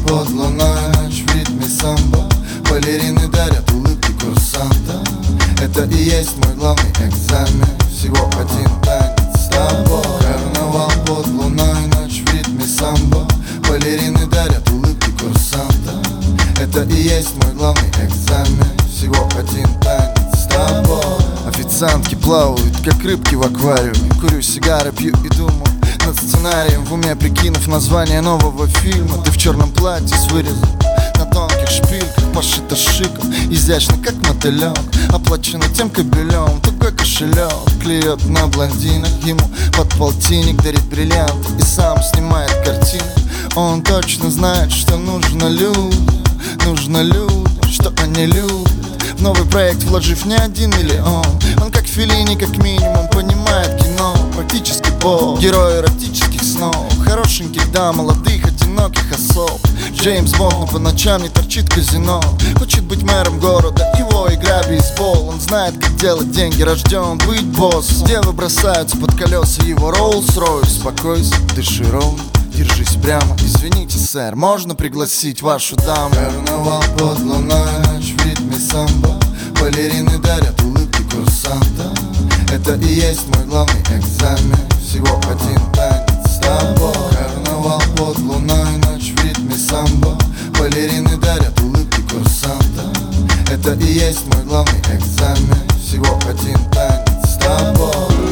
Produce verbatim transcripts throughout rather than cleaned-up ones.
под луной, ночь в ритме самбо. Балерины дарят улыбки курсанта. Это и есть мой главный экзамен. Всего один танец с тобой. Карнавал под луной, ночь в ритме самбо. Балерины дарят улыбки курсанта. Это и есть мой главный экзамен. Всего один танец с тобой. Официантки плавают, как рыбки в аквариуме. Курю сигары, пью и думаю над сценарием в уме, прикинув название нового фильма. Ты в черном платье с вырезом на тонких шпильках, пошито шиком, изящно, как мотылек. Оплачено тем кобелем, тугой кошелек. Клюет на блондинах, ему под полтинник дарит бриллианты и сам снимает картины. Он точно знает, что нужно людям, нужно людям, что они любят. В новый проект вложив не один миллион. Он как Феллини, как минимум, понимает кино. Практически бог, герой эротических снов. Хорошеньких, да, молодых, одиноких особ. Джеймс Бонд, но по ночам не торчит казино. Хочет быть мэром города, его игра бейсбол. Он знает, как делать деньги, рожден быть боссом. Девы бросаются под колеса его Роллс-Ройс. Успокойся, дыши ровно, держись прямо. Извините, сэр, можно пригласить вашу даму? Карнавал под луной, ночь в ритме самбо. Балерины дарят улыбки курсанта. Это и есть мой главный экзамен. Всего один танец с тобой. Карнавал под луной, ночь в ритме самбо. Балерины дарят улыбки курсанта. Это и есть мой главный экзамен. Всего один танец с тобой.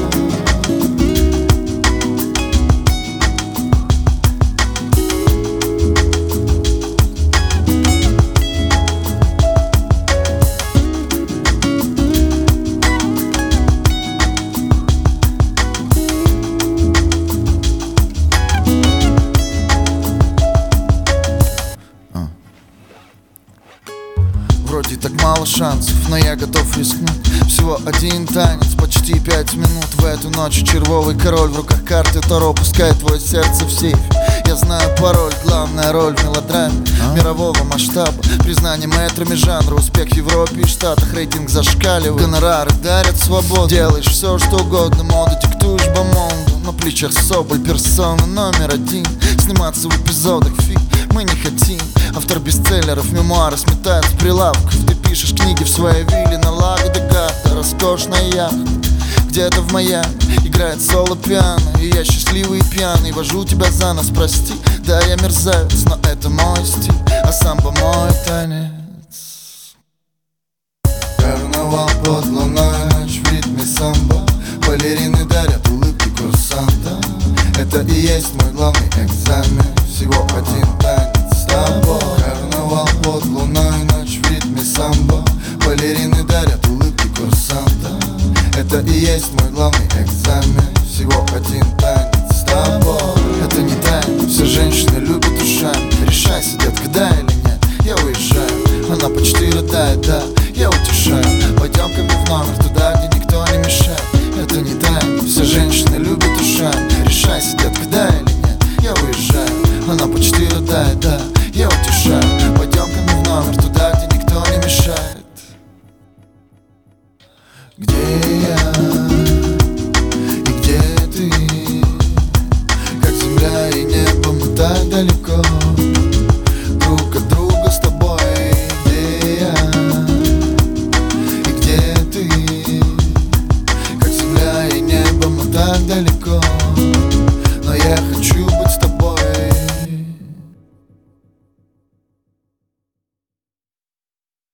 Вроде так мало шансов, но я готов рискнуть. Всего один танец, почти пять минут. В эту ночь червовый король, в руках карты Таро. Пускай твое сердце в сейфе. Я знаю пароль, главная роль в мелодраме мирового масштаба. Признание мэтрами жанра, успех в Европе и Штатах. Рейтинг зашкаливает, гонорары дарят свободу. Делаешь все, что угодно, моду диктуешь бомонду. На плечах соболь, персона номер один. Сниматься в эпизодах фиг мы не хотим. Автор бестселлеров, мемуары сметает с прилавков. Ты пишешь книги в своей вилле на Лаго де Гарда. Роскошная яхта где-то в Майами, играет соло-пиано. И я счастливый и пьяный, вожу тебя за нос, прости. Да, я мерзавец, но это мой стиль, а самбо мой танец. Карнавал под луной, ночь в ритме самбо. Балерины дарят улыбки курсанта. Это и есть мой главный экзамен. Всего один танец с тобой. Карнавал под луной, ночь в ритме самбо. Балерины дарят улыбки курсанта. Это и есть мой главный экзамен. Всего один танец с тобой. Это не тайна, все женщины любят ушами. Решайся, детка, да или нет, я уезжаю. Она почти рыдает, да, я утешаю. Пойдем ко мне в номер, туда, где никто не мешает. Это не тайна, все женщины любят ушами. Решайся, детка, да или нет, я уезжаю. Она почти рыдает, да, я утешаю. Пойдем ко мне в номер, туда, где никто не мешает. Где я и где ты? Как земля и небо, мы так далеко.